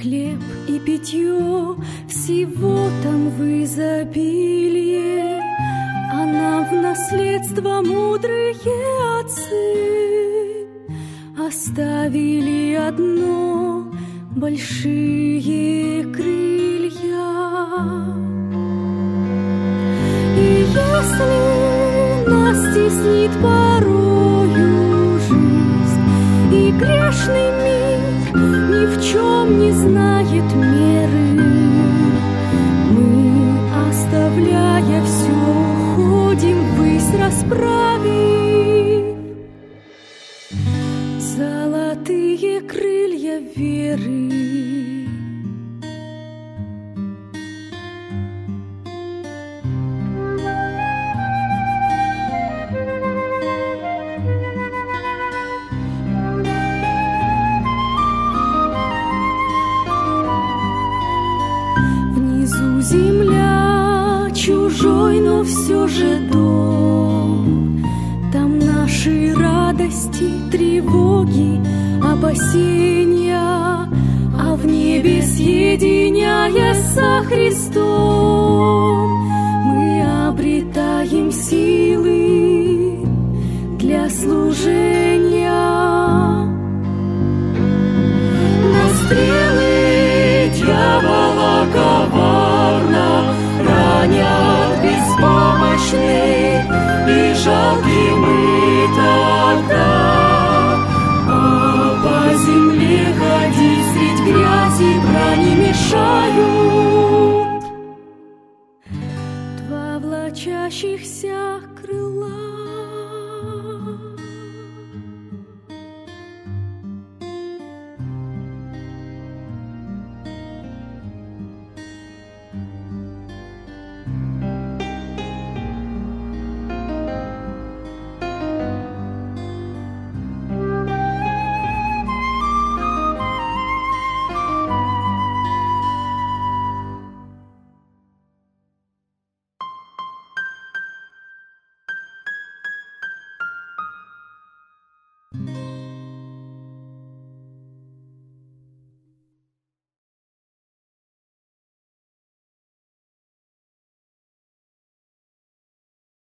хлеб и питье, всего там в изобилии, а нам в наследство мудрые отцы оставили одно — большие крылья. И если нас теснит порою жизнь, и грешный мир ни в чем не знает меры, мы, оставляя все, уходим ввысь, расправив золотые крылья веры. Внизу земля, чужой, но все же дом. Там наши радости, тревоги, опасения, а в небе, съединяясь со Христом, мы обретаем силы для служения. На стрелы дьявола коварно ранят беспомощны, и жалки мы тогда, а по земле ходить средь грязи брани мешают два влачащихся